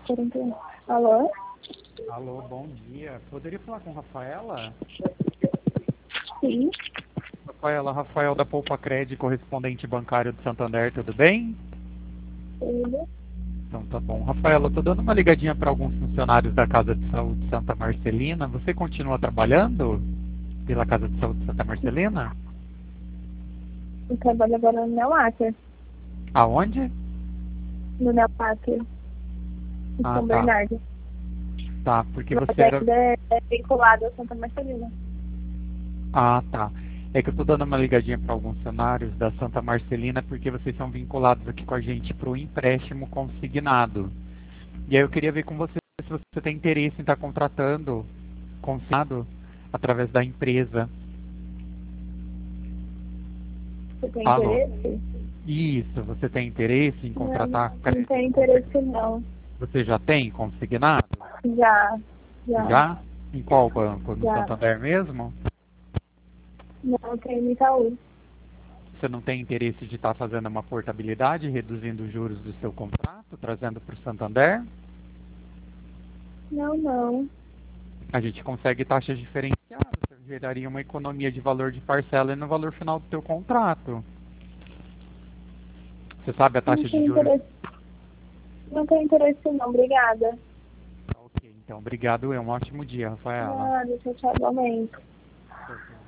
41. Alô? Alô, bom dia. Poderia falar com Rafaela? Sim. Rafael da Poupa Cred, correspondente bancário de Santander, tudo bem? Tudo. Então tá bom. Rafaela, eu tô dando uma ligadinha para alguns funcionários da Casa de Saúde Santa Marcelina. Você continua trabalhando pela Casa de Saúde Santa Marcelina? Eu trabalho agora no Neoáquia. Aonde? No Neoáquia. Em Ah, São tá. Bernardo. Tá, porque Mas você era... ainda é vinculado a Santa Marcelina. Ah, tá. É que eu tô dando uma ligadinha para alguns funcionários da Santa Marcelina porque vocês são vinculados aqui com a gente para o empréstimo consignado. E aí eu queria ver com você se você tem interesse em estar contratando consignado através da empresa. Você tem Alô? interesse? Isso, você tem interesse em Não, contratar não tem crédito interesse consignado? não. Você já tem consignado? Já. Já? Em qual banco? No Já. Santander mesmo? Não tem no Itaú. Você não tem interesse de estar fazendo uma portabilidade, reduzindo os juros do seu contrato, trazendo para o Santander? Não. A gente consegue taxas diferenciadas, geraria uma economia de valor de parcela e no valor final do teu contrato. Você sabe a Não taxa de tem juros? interesse. Não tem interesse não, obrigada. Ok, então obrigado, um ótimo dia, Rafaela. Nada, tchau, igualmente. Tchau, tchau.